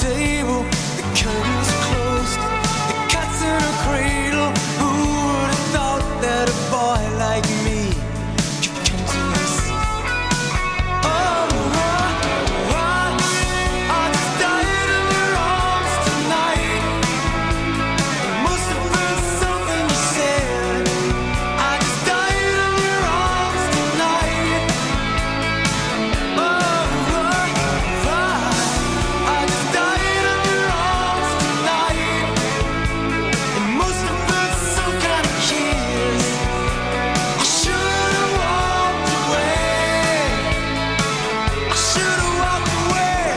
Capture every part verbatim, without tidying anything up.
table, the curtains closed, the cat's in a cradle. Who would have thought that a boy like me could come to this? Oh, oh, I just died in your arms tonight. It must have been something you said. I just died in your arms tonight. Oh, oh, I just died in your arms tonight. It must have been some kind of kiss. I should have walked away. I should have walked away.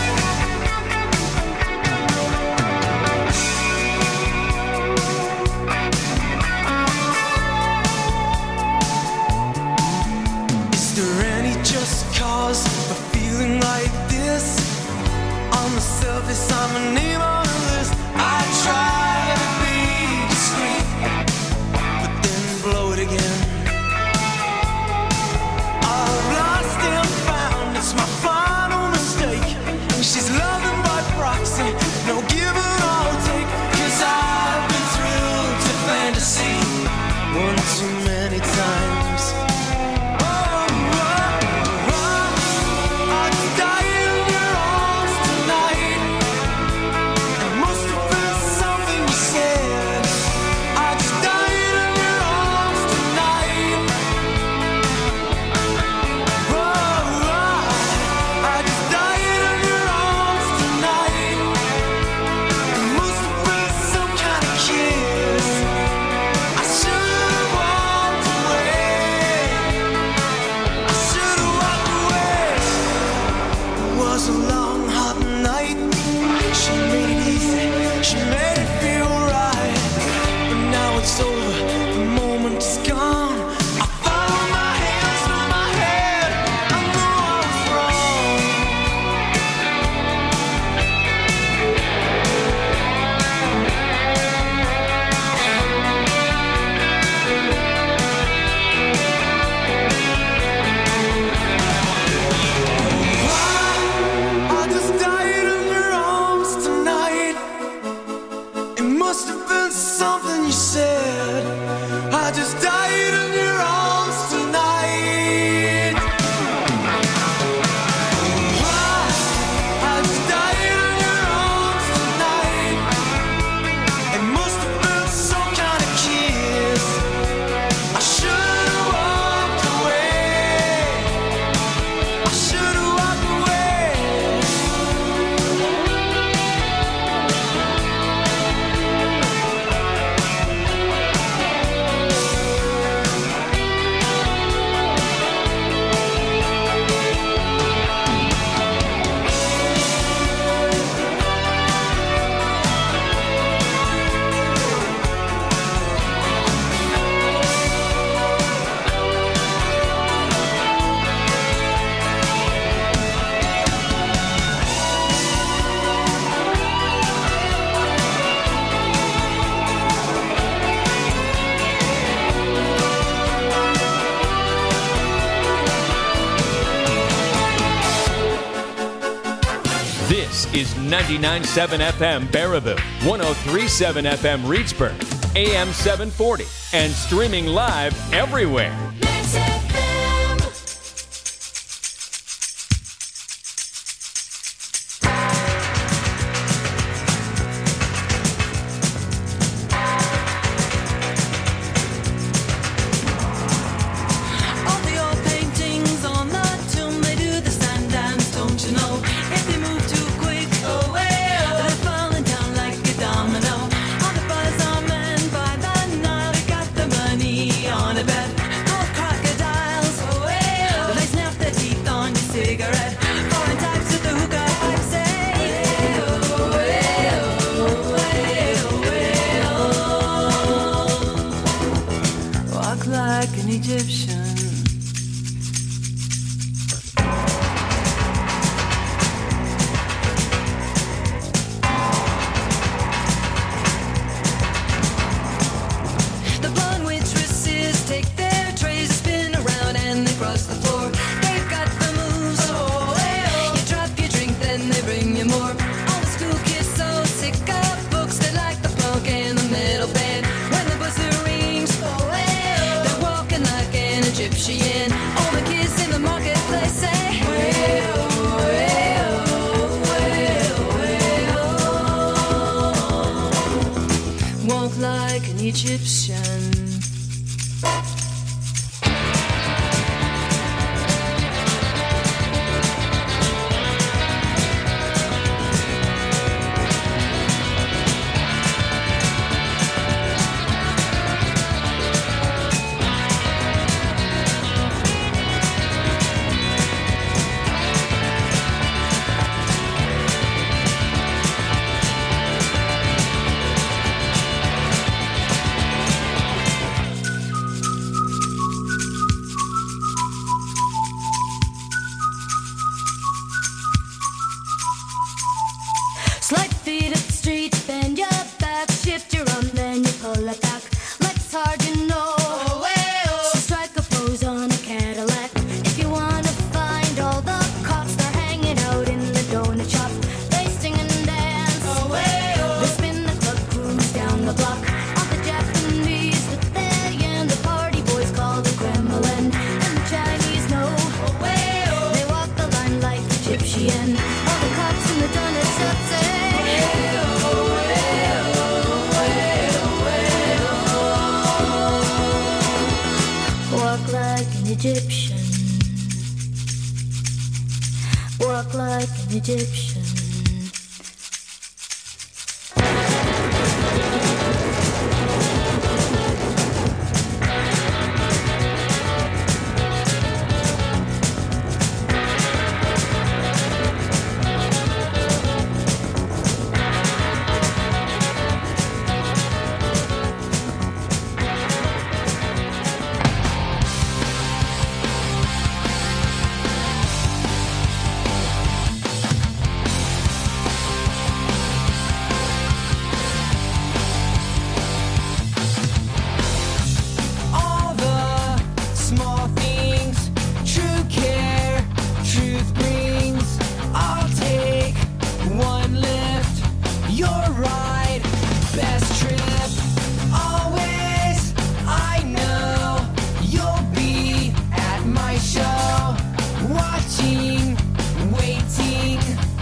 Is there any just cause for feeling like this? On the surface, I'm a name on a list. I try to be discreet, but then blow it again. I've lost and found, it's my final mistake. She's loving by proxy, no give and I'll take. Cause I've been thrilled to fantasy one too many times. Oh, oh, oh, I just died in your arms tonight. It must have been something you said. I just died in your arms tonight. Oh, oh, I just died in your arms tonight. It must have been some kind of kiss. I should have walked away. I should have walked away. It was a long, hot night. She made it easy. She made it feel right. But now it's over. The moment is gone. I follow my hands through my head. I know I was wrong. I just died in your arms tonight. It must have been something you said. I just died in your arms tonight. I just died in your arms tonight. It must have been some kind of kiss. I should have walked away. I should have walked away. This is ninety-nine point seven F M Baraboo, one oh three point seven F M Reedsburg, A M seven forty, and streaming live everywhere. All the old paintings on the tomb, they do the sand dance, don't you know? If they move too quick, oh, way, oh, they're falling down like a domino. All the buzz on men by the Nile, they got the money on a bet. Gold crocodile. Egyptian. Slide feet up the street, bend your back, shift your arm, then you pull it back. Legs hard, you know. So strike a pose on a Cadillac. If you wanna find all the cops, they're hanging out in the donut shop. They sing and dance. They spin the club, cruise down the block. All the Japanese with their yen, the party boys call the Kremlin, and the Chinese know. They walk the line like Egyptian. All the cops in the donut shop say. Walk like an Egyptian. Walk like an Egyptian. All the small things, true care, truth brings. I'll take one lift, your ride, best trip. Always, I know you'll be at my show, watching, waiting,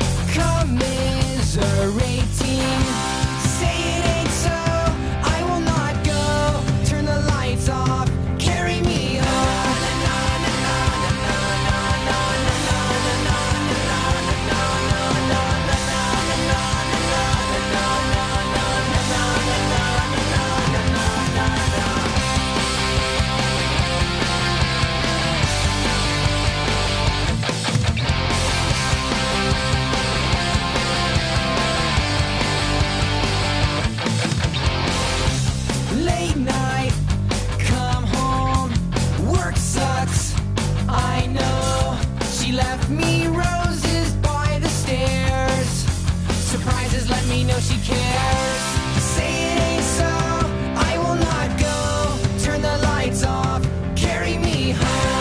commiserating. Say it ain't so, I will not go. Turn the lights off, carry me home. Late night, come home, work sucks, I know. She left me roses by the stairs. Surprises let me know she cares. Say it ain't so, I will not go. Turn the lights off, carry me home.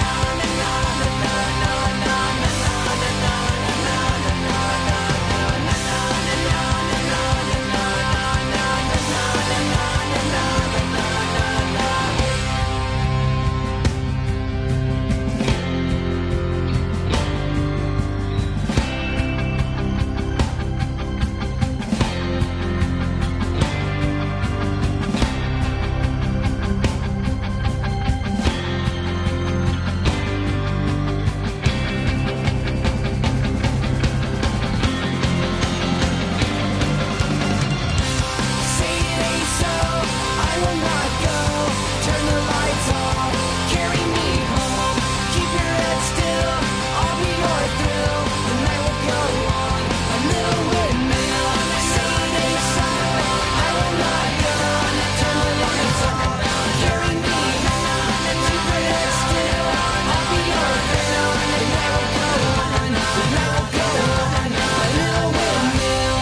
Say it ain't so, I will not go. Turn the lights off, carry me home. Keep your head still, I'll be your thrill. The night will go on, a little windmill. Say it ain't so, I will not go. Turn the lights off, carry me home. Keep your head still, I'll be your thrill. The night will go on, the night will go on, a little windmill.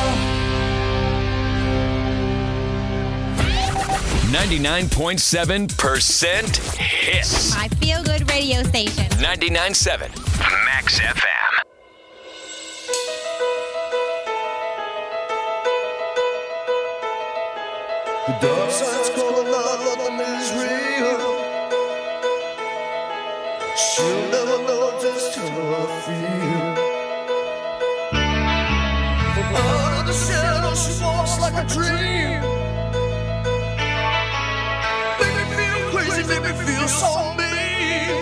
ninety-nine point seven percent hits. My feel good radio station. ninety-nine point seven Max F M. The dark side's calling out, nothing is real. She'll never know just how I feel. From out of the shadow, she walks like a dream. make me feel so mean.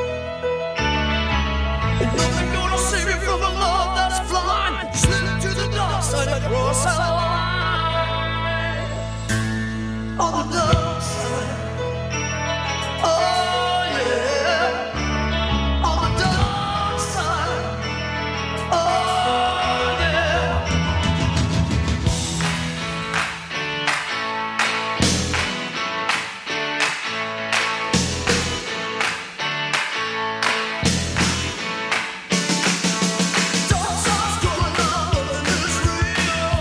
Ain't nothing gonna save me from the love that's blind. Slip to the dark side and cross that line. On the dark side. Oh yeah. On the dark side. Oh yeah. Dark side's going on, nothing is real.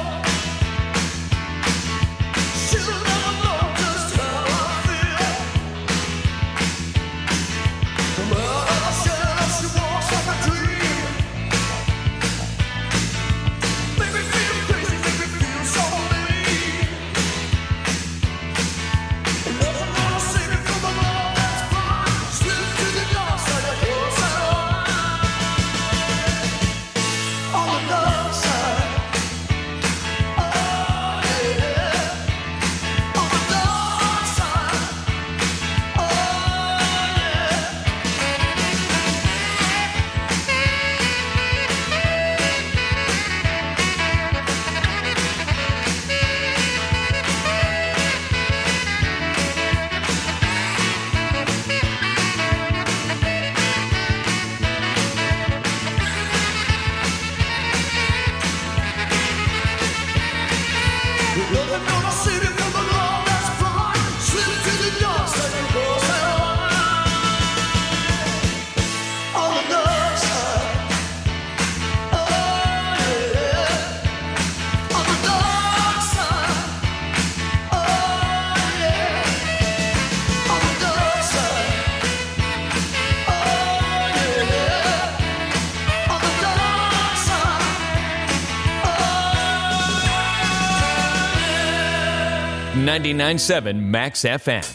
She'll never know just how I feel. Well, she she walks like a dream. Make me feel crazy, make me feel so mean. And nothing gonna save me from the love that's blind. Slip to the dark side and cross that line. On the dark side. Oh yeah. On the dark side. Oh yeah. Nothing gonna save me from the love that's blind. Slip to the dark side and cross that line. On the dark side. Oh yeah. On the dark side. Oh yeah. On the dark side. Oh yeah. On the dark side. ninety-nine point seven Max F M.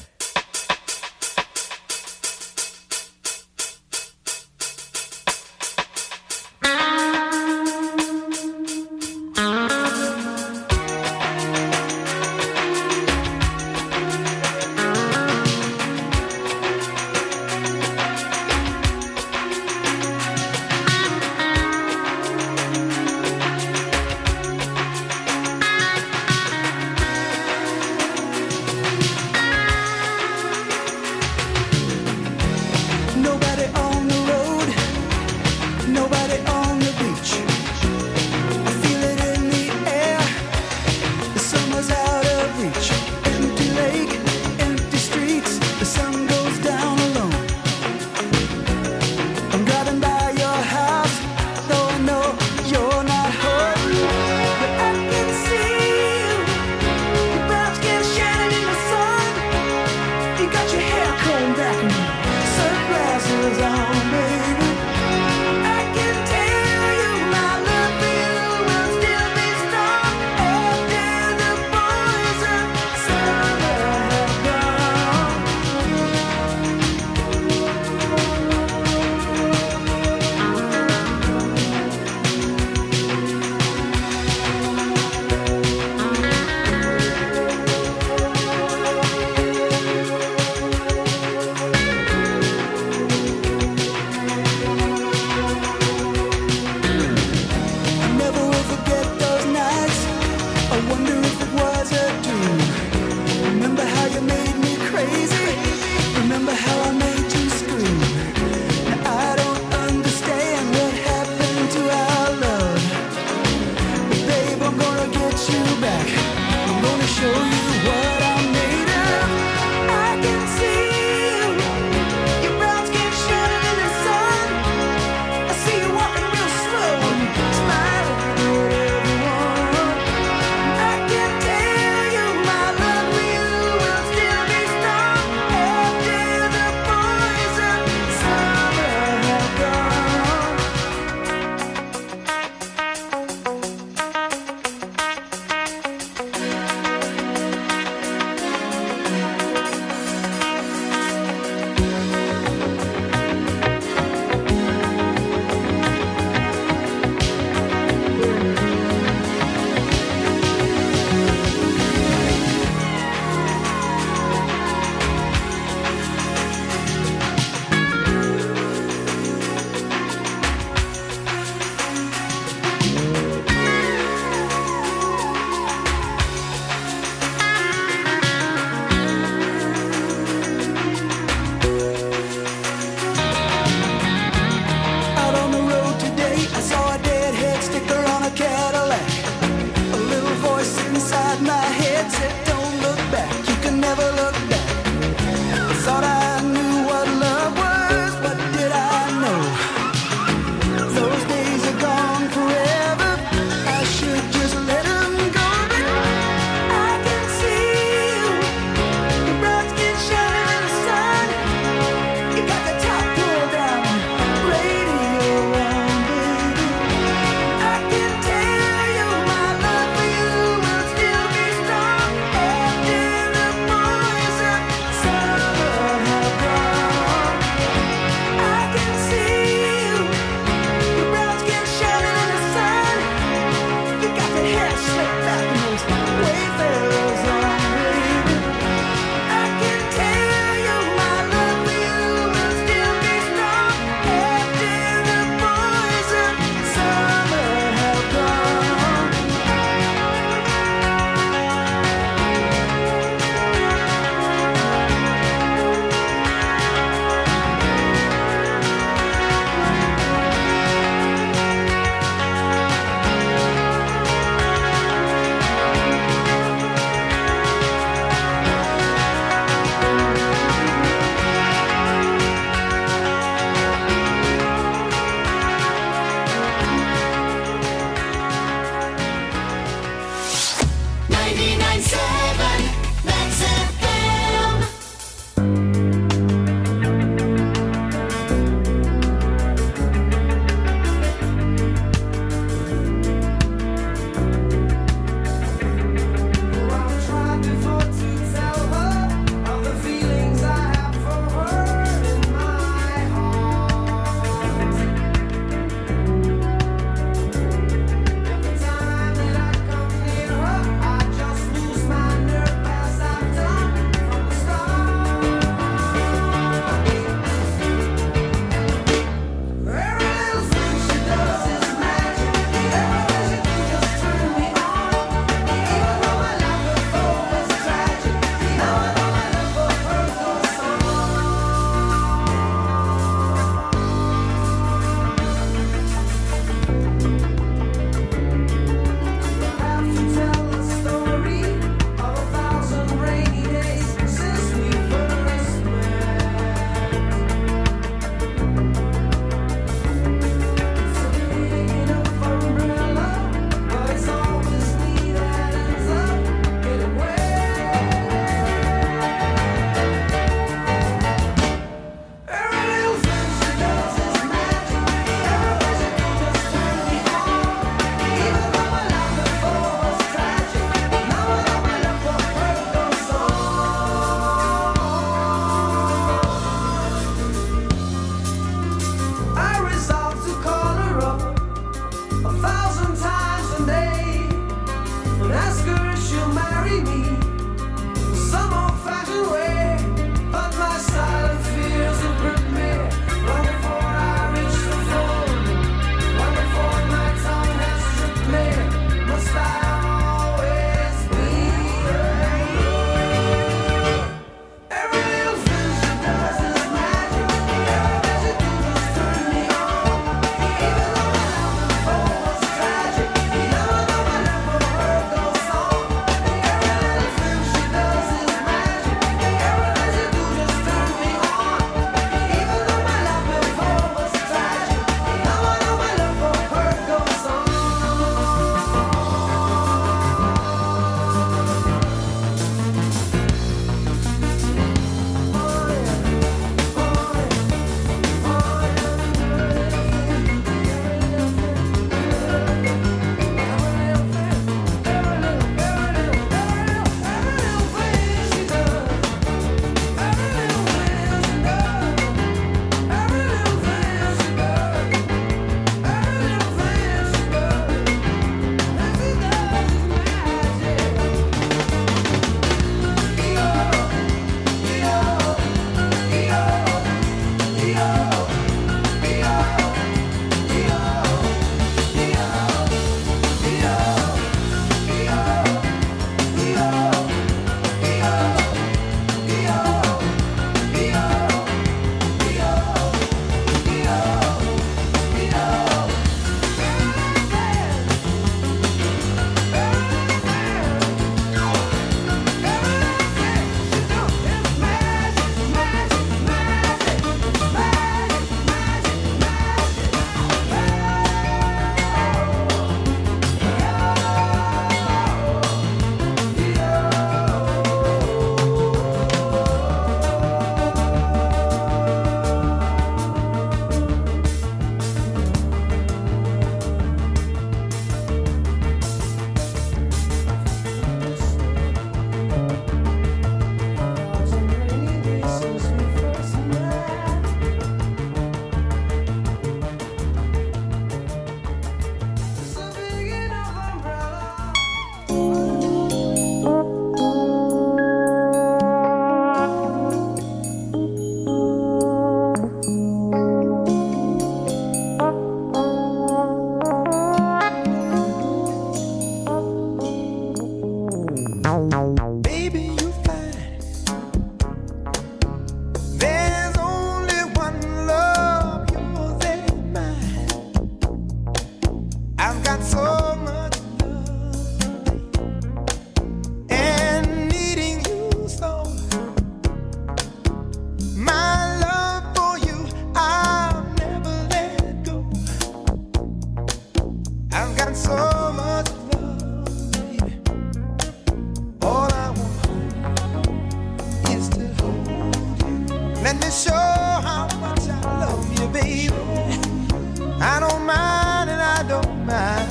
baby. I don't mind and I don't mind.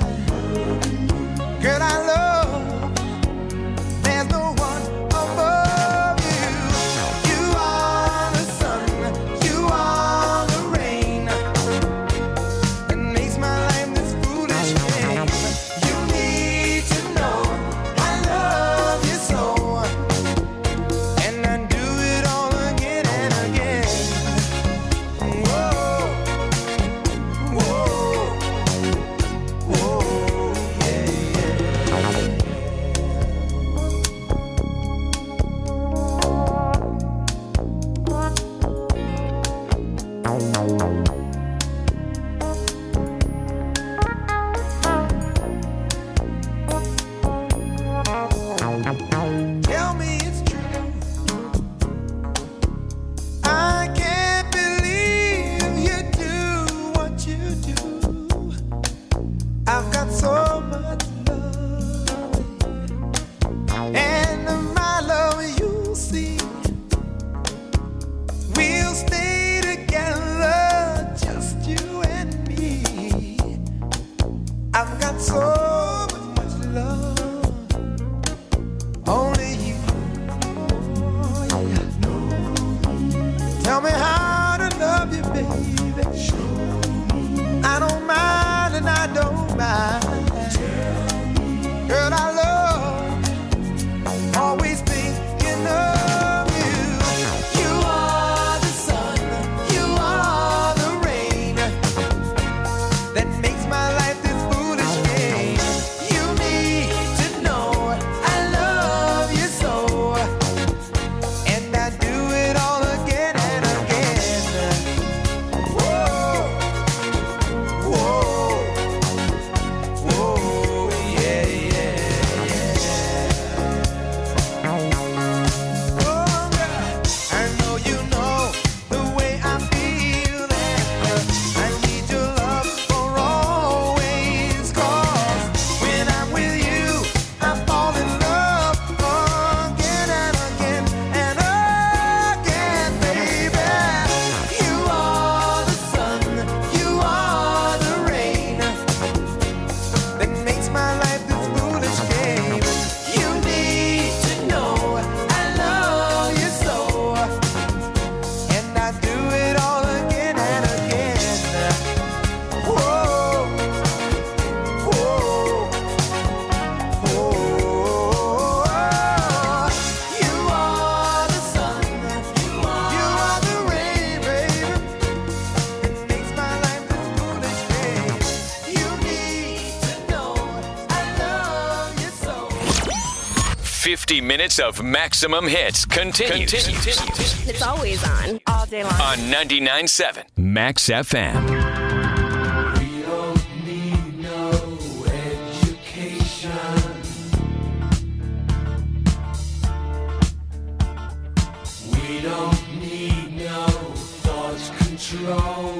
Girl, I love. There's no one above you. You are the sun, you are the rain that makes my life this foolish game. You need to know I love you so, and I do it all again and again. Whoa, whoa, whoa, yeah, tell me it's true. I can't believe you do what you do. I've got so much love, and my love you'll see. We'll stay together, just you and me. I've got so much, much love. Only you. Oh, yeah. Tell me how to love you, baby. I don't mind and I don't mind. Girl, I love. Always thinking of you. You are the sun, you are the rain that makes my life this foolish game. You need to know I love you so, and I do it all again and again. Whoa, whoa, whoa, yeah, yeah, yeah. Oh, girl, I know you know the way I feel that I need your love for always. 'Cause when I'm with you, I fall in love again and again and again, baby. You are the sun, you are the rain that makes my life this foolish game. You need to know I love you so, and I do it all again and again. Whoa, whoa, whoa. You are the sun, you are the rain, baby. It makes my life this foolish game. You need to know I love you so. fifty minutes of maximum hits continues, It's always on, all day long. on ninety-nine point seven Max F M. We don't need no education. We don't need no thought control.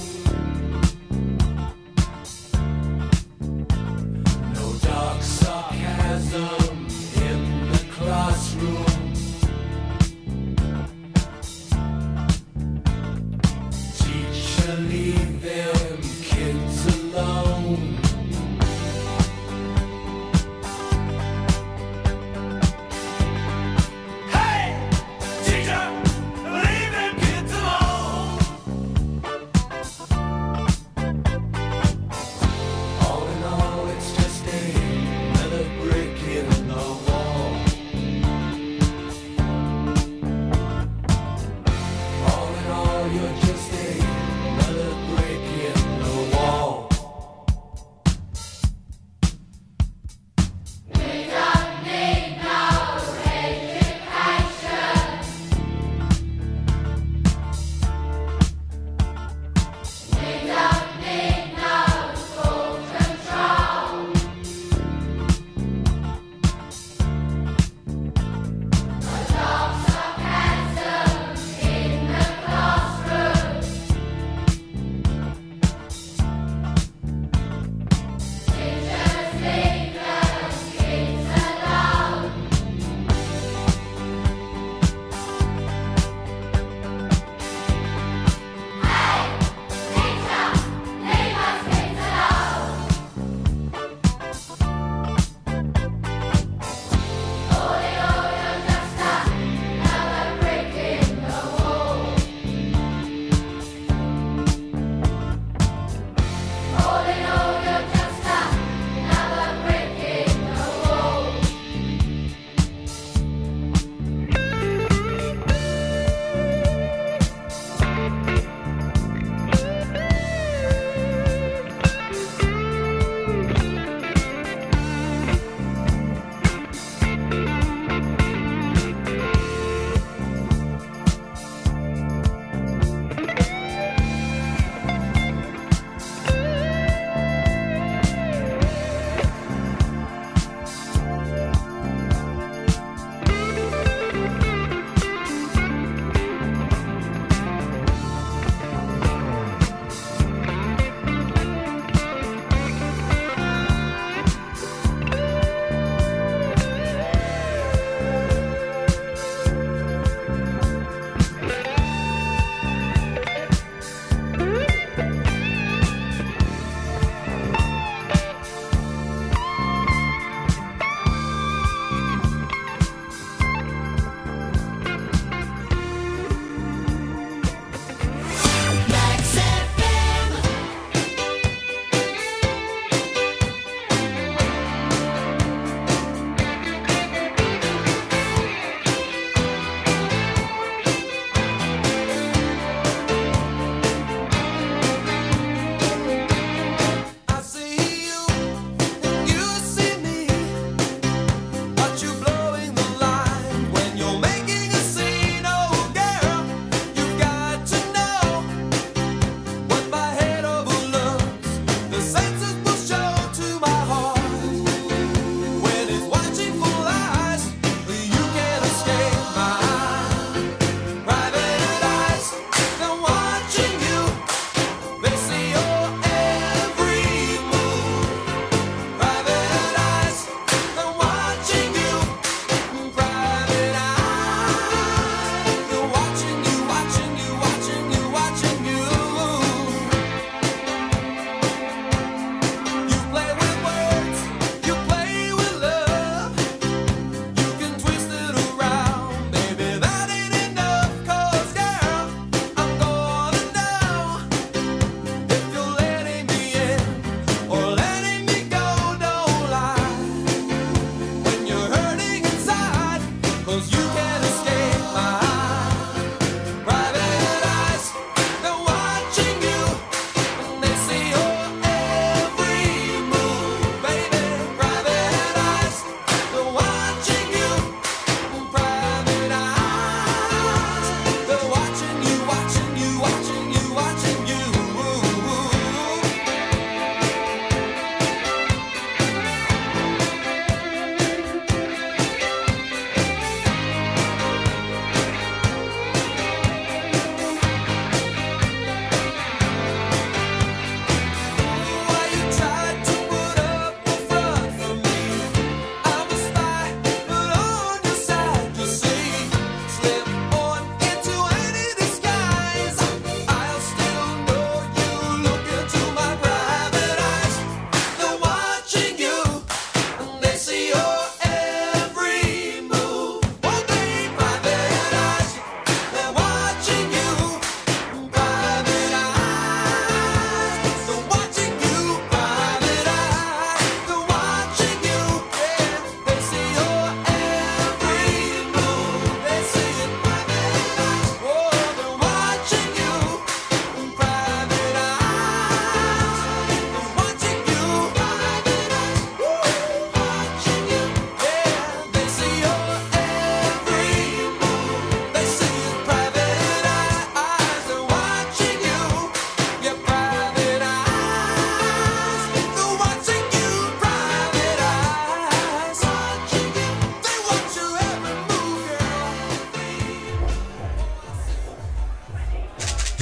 No dark sarcasm in the classroom. Teacher, leave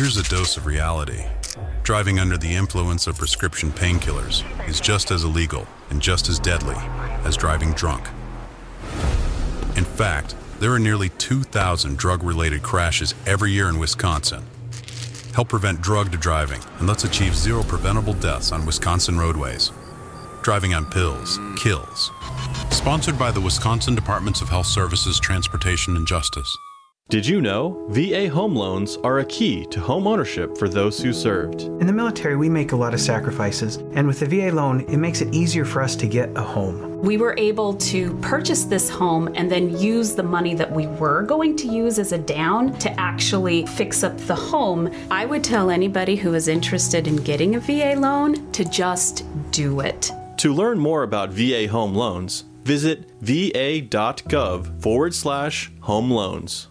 Here's a dose of reality. Driving under the influence of prescription painkillers is just as illegal and just as deadly as driving drunk. In fact, there are nearly two thousand drug-related crashes every year in Wisconsin. Help prevent drug driving, and let's achieve zero preventable deaths on Wisconsin roadways. Driving on pills kills. Sponsored by the Wisconsin Departments of Health Services, Transportation, and Justice. Did you know V A home loans are a key to home ownership for those who served? In the military, we make a lot of sacrifices, and with the V A loan, it makes it easier for us to get a home. We were able to purchase this home and then use the money that we were going to use as a down to actually fix up the home. I would tell anybody who is interested in getting a V A loan to just do it. To learn more about V A home loans, visit va.gov forward slash home loans.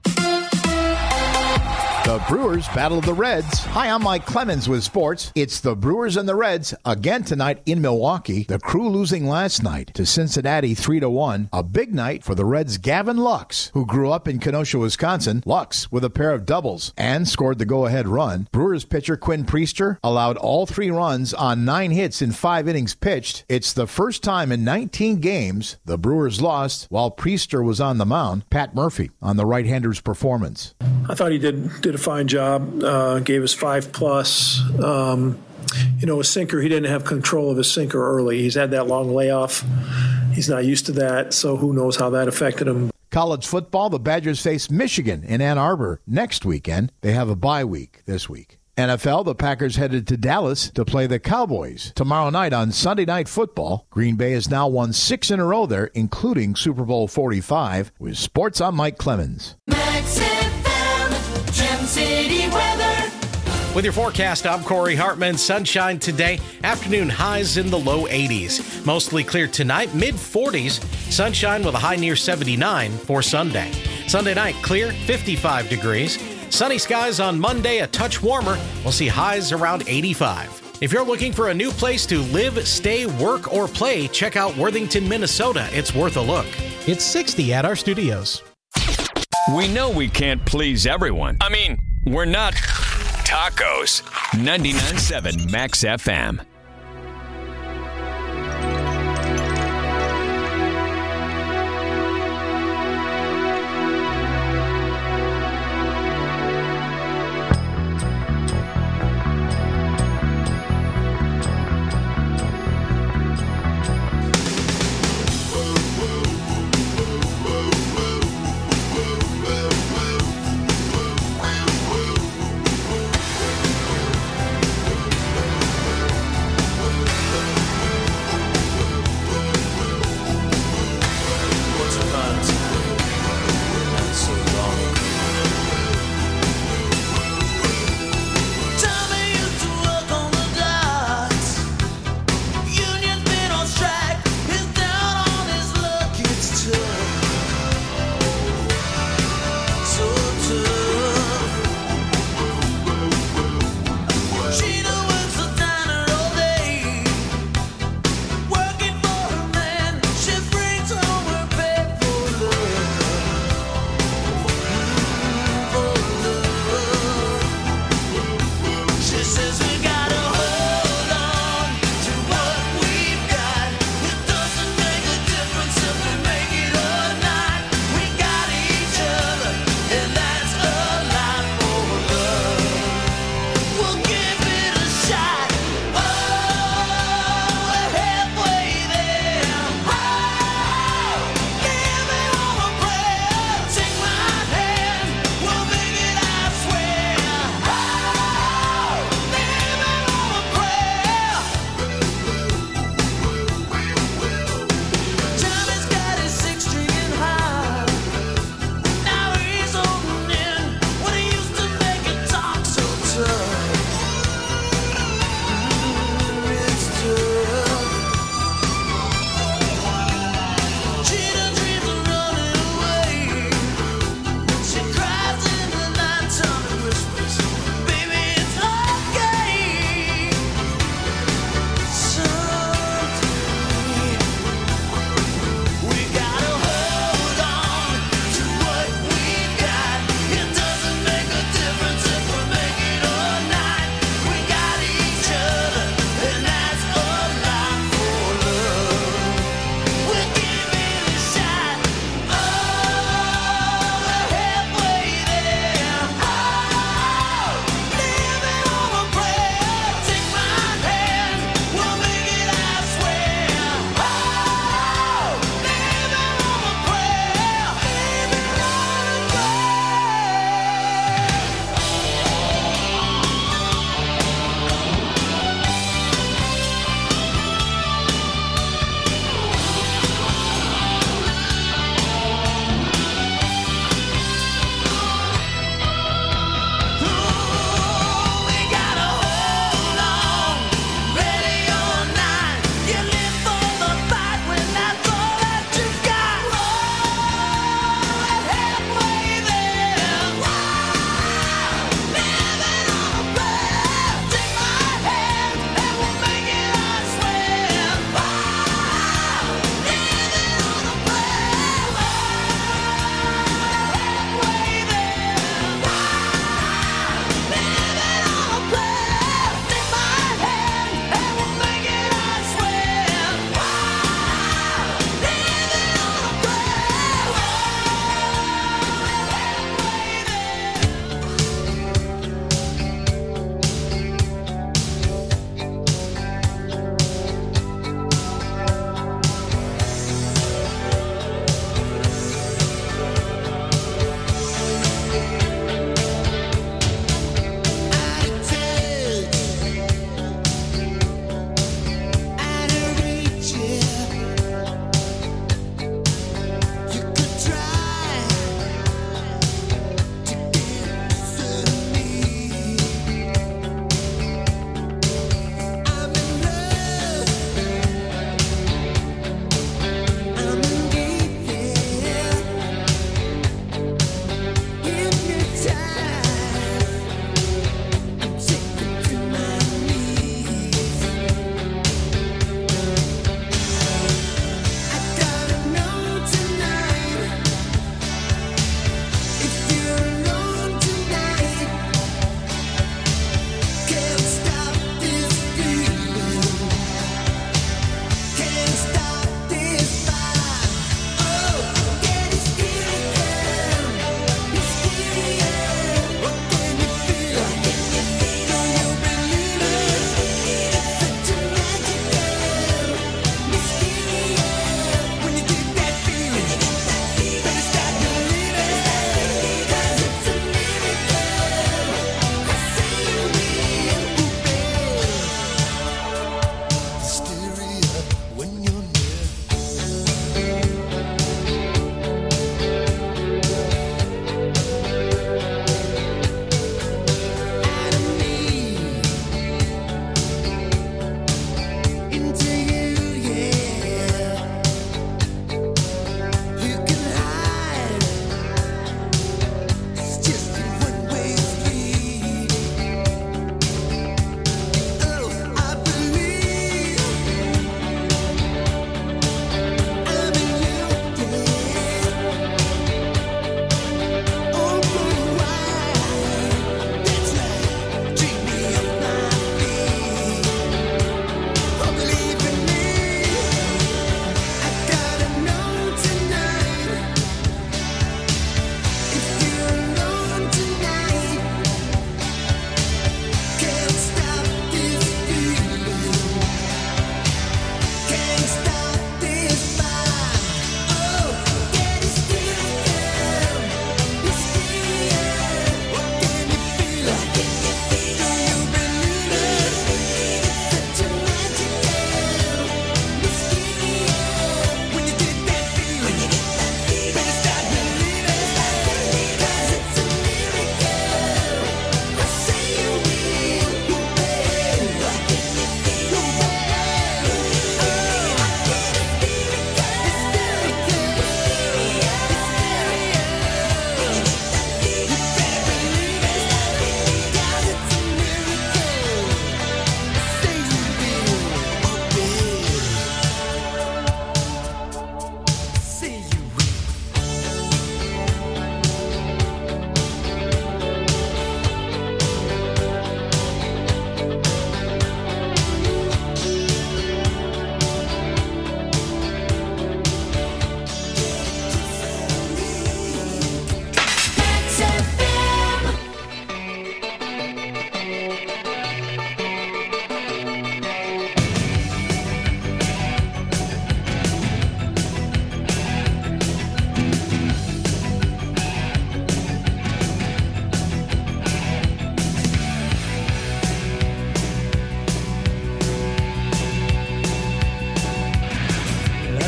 The Brewers battle the Reds. Hi, I'm Mike Clemens with sports. It's the Brewers and the Reds again tonight in Milwaukee. The Crew losing last night to Cincinnati three to one. A big night for the Reds' Gavin Lux, who grew up in Kenosha, Wisconsin. Lux with a pair of doubles and scored the go-ahead run. Brewers pitcher Quinn Priester allowed all three runs on nine hits in five innings pitched. It's the first time in nineteen games the Brewers lost while Priester was on the mound. Pat Murphy on the right-hander's performance. I thought he did did a fine job, uh, gave us five plus. Um, you know, a sinker, he didn't have control of his sinker early. He's had that long layoff. He's not used to that, so who knows how that affected him. College football, the Badgers face Michigan in Ann Arbor next weekend. They have a bye week this week. N F L, the Packers headed to Dallas to play the Cowboys tomorrow night on Sunday Night Football. Green Bay has now won six in a row there, including Super Bowl forty-five. With sports, I'm Mike Clemens. Max F M, Gem City weather. With your forecast, I'm Corey Hartman. Sunshine today. Afternoon highs in the low eighties. Mostly clear tonight, mid forties. Sunshine with a high near seventy-nine for Sunday. Sunday night, clear, fifty-five degrees. Sunny skies on Monday, a touch warmer. We'll see highs around eighty-five. If you're looking for a new place to live, stay, work, or play, check out Worthington, Minnesota. It's worth a look. It's sixty at our studios. We know we can't please everyone. I mean, we're not tacos. ninety-nine point seven Max F M.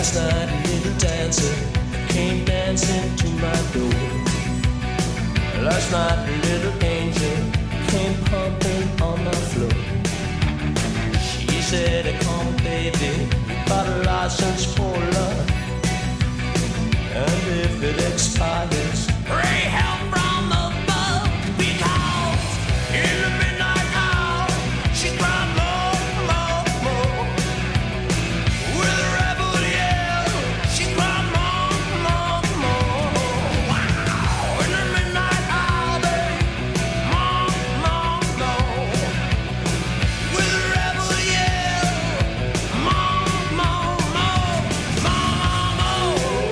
Last night a little dancer came dancing to my door. Last night a little angel came pumping on my floor. She said, come baby, got a license for love, and if it expires, pray help from above, because in the midnight hour she cried more, more, more. With a rebel yell, she cried more, more, more. Wow, in the midnight hour, babe, more, more, more. With a rebel yell, more, more, more, more, more.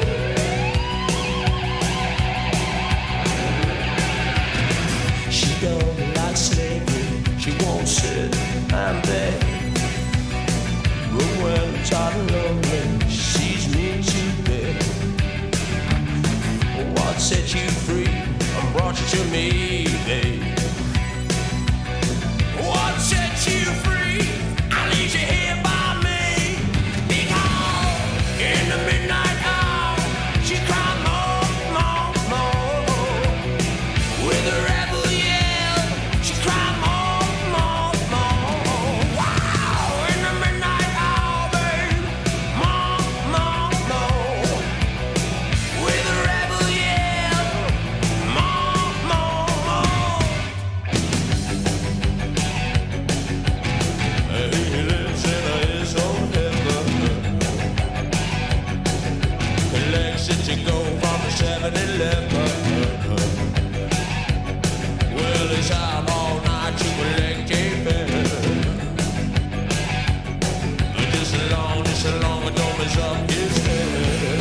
She don't like slavery, she won't sit and beg. But when it's hot and lonely, she sees me to bed. What set you free and brought you to me, babe? What set you free? I leave you here by me. Because in the midnight hour, she cried more, more, more. With a rebel yell, she cried more, more, more. Wow, in the midnight hour, babe, more, more, more. With a rebel yell, more, more, more. He lives in his own heaven. Collects it to go from the seven eleven. Well, he's out all night to collect a fare. Just as long, just as long as don't mess up his head.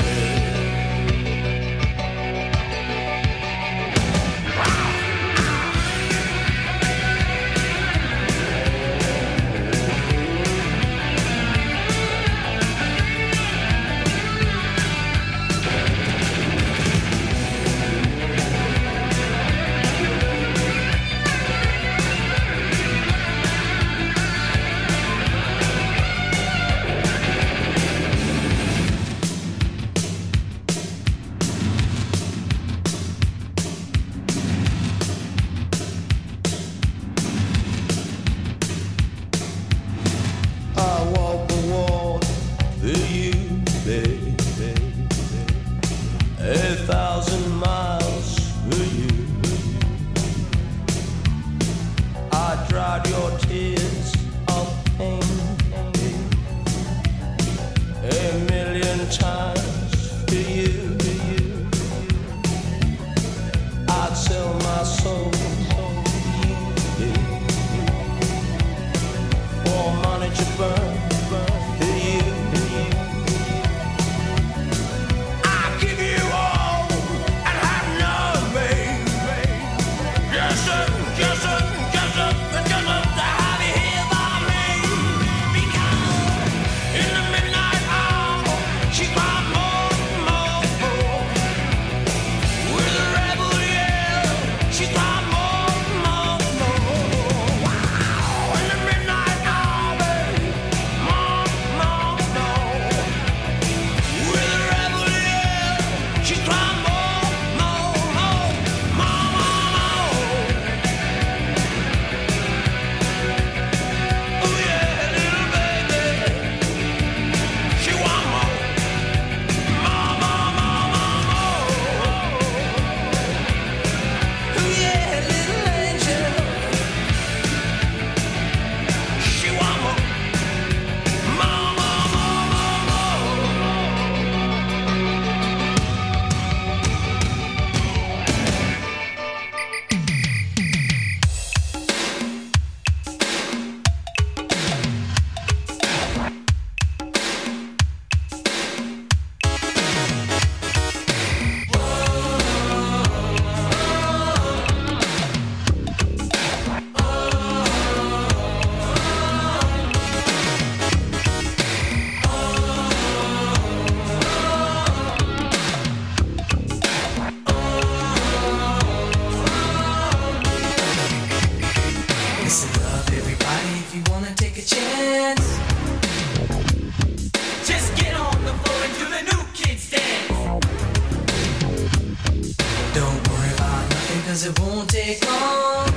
I walk the wall for you, baby. A thousand miles for you. I dried your tears of pain a million times for you. I'd sell my soul for money to burn for you. I give you all and have none, babe. Just a, just a, just a, just a, to have you here by me. Because in the midnight hour, she cried more, more, more. With a rebel yell, she cried more, more, more. Wow, in the midnight hour, babe, more, more, more. With a rebel yell, she cried more, more, more, more, more, more. Oh yeah, little baby, she want more, more, more, more, more, more. Oh yeah, little angel, she want more, more, more, more, more, more. Listen up, everybody, if you wanna take a chance, just get on the floor and do the cause it won't take long.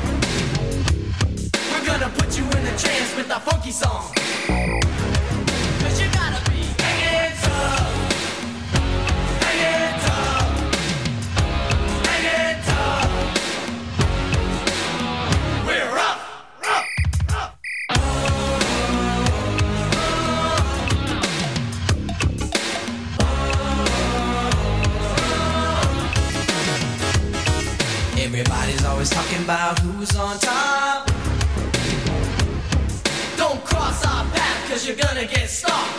We're gonna put you in a trance with a funky song. Cause you gotta be hanging tough, hanging tough, hanging tough. We're up, up, up. Everybody's always talking about who's on top. Don't cross our path, cause you're gonna get stopped.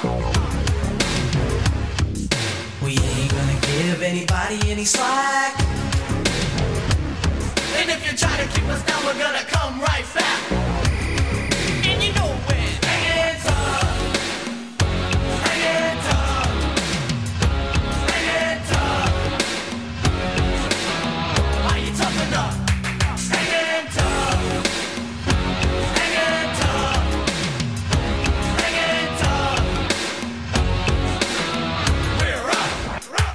We ain't gonna give anybody any slack. And if you try to keep us down, we're gonna come right back. And you know when hanging tough, hanging tough, hanging tough. Are you tough enough? Hanging tough, hanging tough, hanging tough. We're up, up.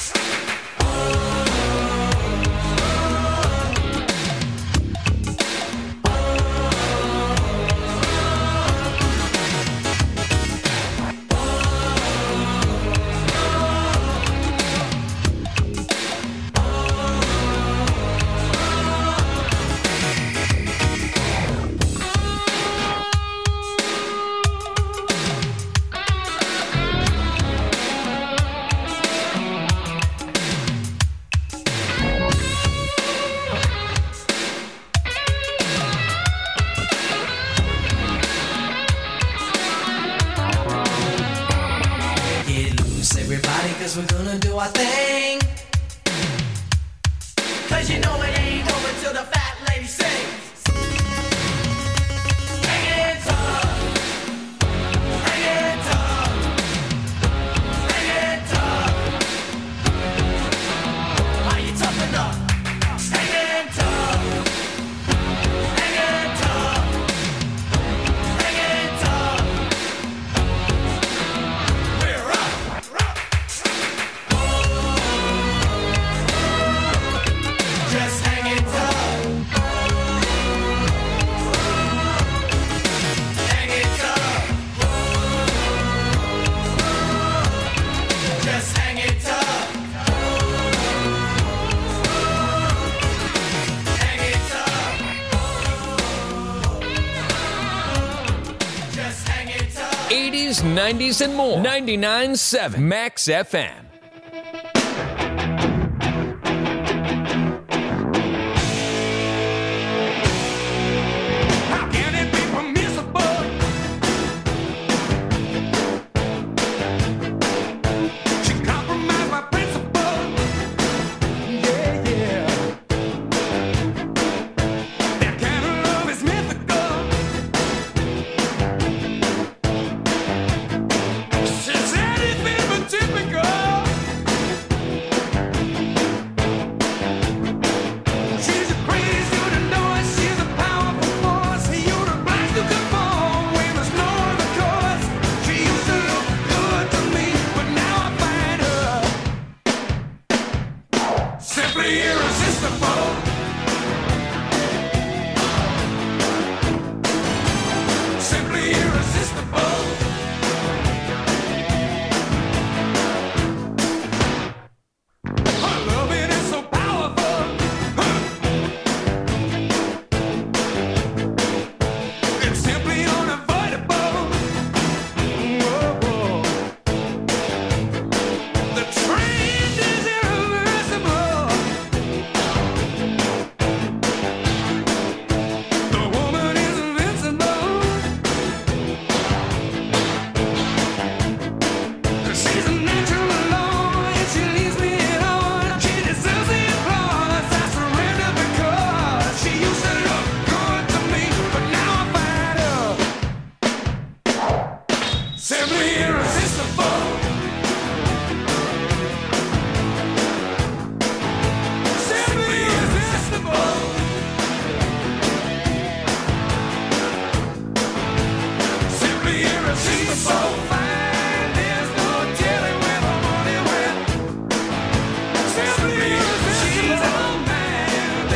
Get loose, everybody, cause we're gonna do our thing. Cause you know it ain't over till the fat lady sings. Hanging tough, hanging tough, hanging tough. Are you tough enough? Hanging tough, hanging tough, hanging tough. We're up, up. Just hanging tough, hanging tough, just hanging tough, hanging tough, just hanging tough. eighties, nineties, and more. ninety-nine point seven Max F M. How can it be permissible? She compromised my principle. Yeah, yeah. That kind of love is mythical. She said it's been typical. She's a crazy, you to know it. She's a powerful force. You to blind to conform when there's no other course. She used to look good to me, but now I find her simply irresistible. Simply irresistible. Her loving is so powerful. It's simply unavoidable. Whoa, whoa. The trend is irreversible. The woman is invincible. She's a natural alone, and she leaves me alone. She deserves the applause. I surrender because she used to look good to me, but now I find her simply irresistible. Simply irresistible. Simply irresistible. She's so fine, there's no telling where the money went. Simply irresistible. She's a man.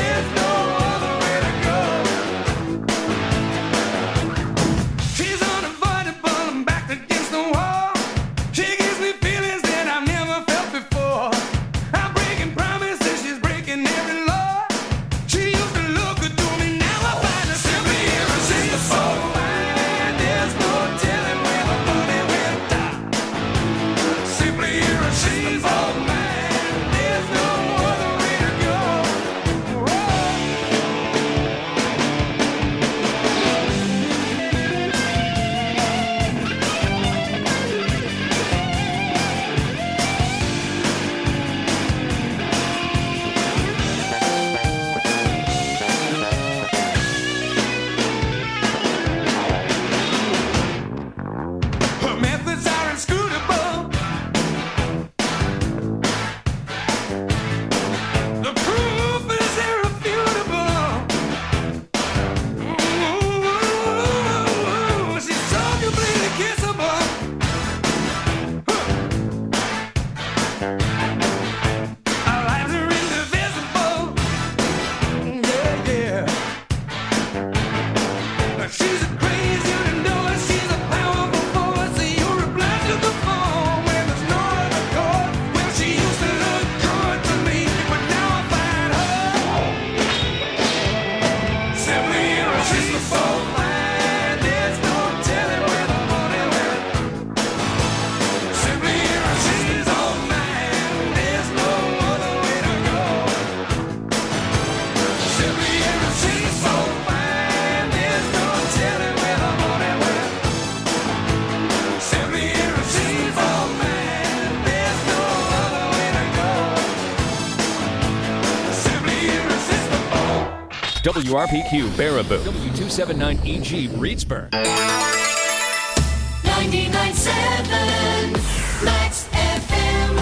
W R P Q Baraboo, W two seventy-nine E G Reedsburg. ninety-nine point seven Max F M.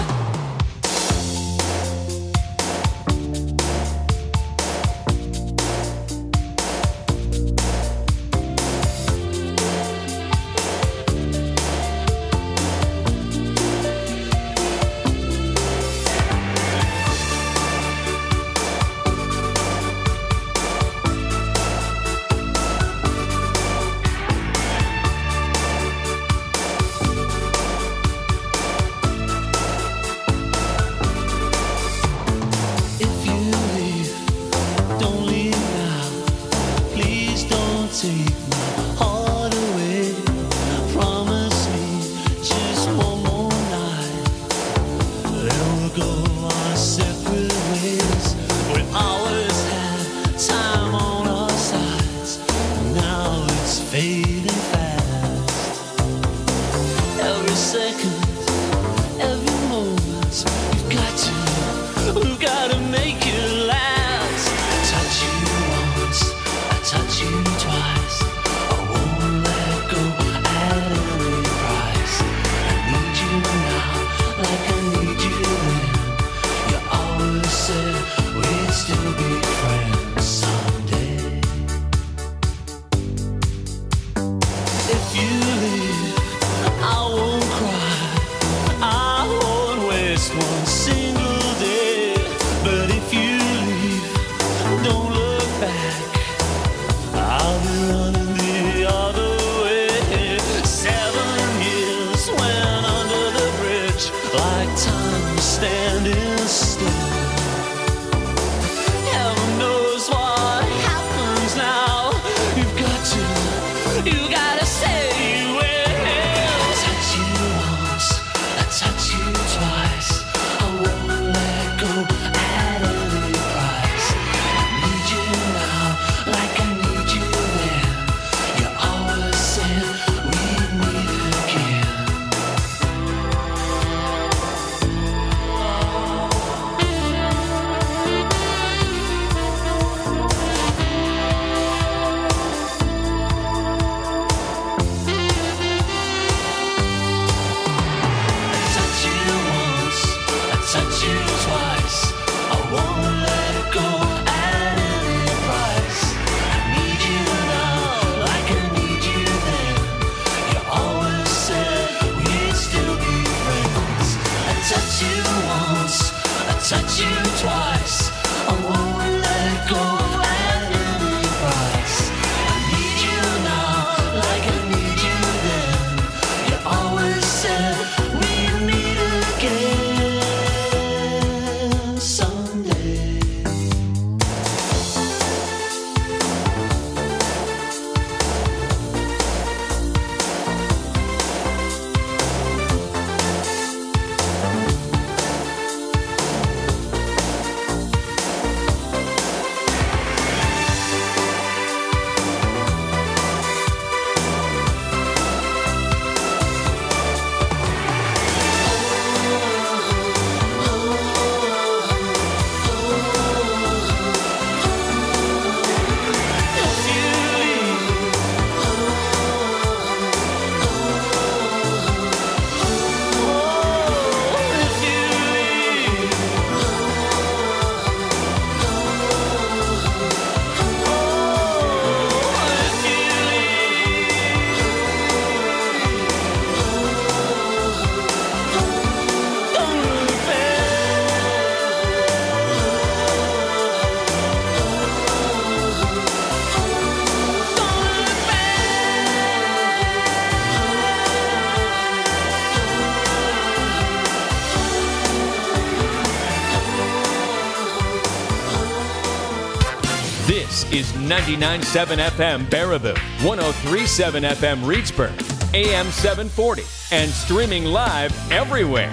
Is ninety-nine point seven F M Baraboo, one oh three point seven F M Reedsburg, A M seven forty, and streaming live everywhere.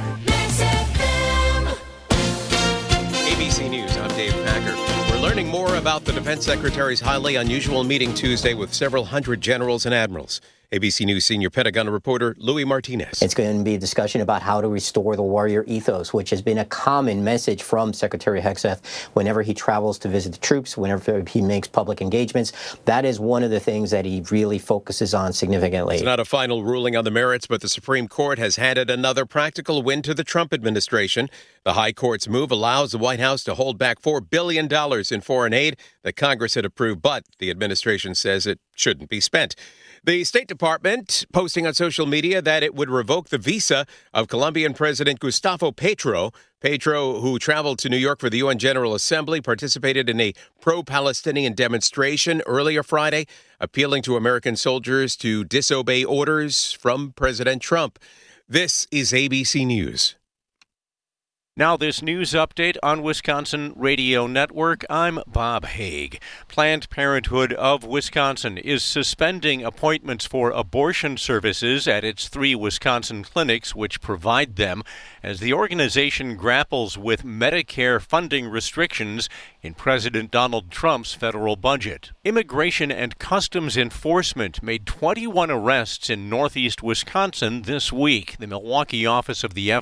A B C News, I'm Dave Packer. We're learning more about the Defense Secretary's highly unusual meeting Tuesday with several hundred generals and admirals. A B C News senior Pentagon reporter Louis Martinez. It's going to be a discussion about how to restore the warrior ethos, which has been a common message from Secretary Hegseth whenever he travels to visit the troops, whenever he makes public engagements. That is one of the things that he really focuses on significantly. It's not a final ruling on the merits, but the Supreme Court has handed another practical win to the Trump administration. The High Court's move allows the White House to hold back four billion dollars in foreign aid that Congress had approved, but the administration says it shouldn't be spent. The State Department posting on social media that it would revoke the visa of Colombian President Gustavo Petro. Petro, who traveled to New York for the U N General Assembly, participated in a pro-Palestinian demonstration earlier Friday, appealing to American soldiers to disobey orders from President Trump. This is A B C News. Now this news update on Wisconsin Radio Network. I'm Bob Haig. Planned Parenthood of Wisconsin is suspending appointments for abortion services at its three Wisconsin clinics which provide them as the organization grapples with Medicare funding restrictions in President Donald Trump's federal budget. Immigration and Customs Enforcement made twenty-one arrests in northeast Wisconsin this week. The Milwaukee office of the F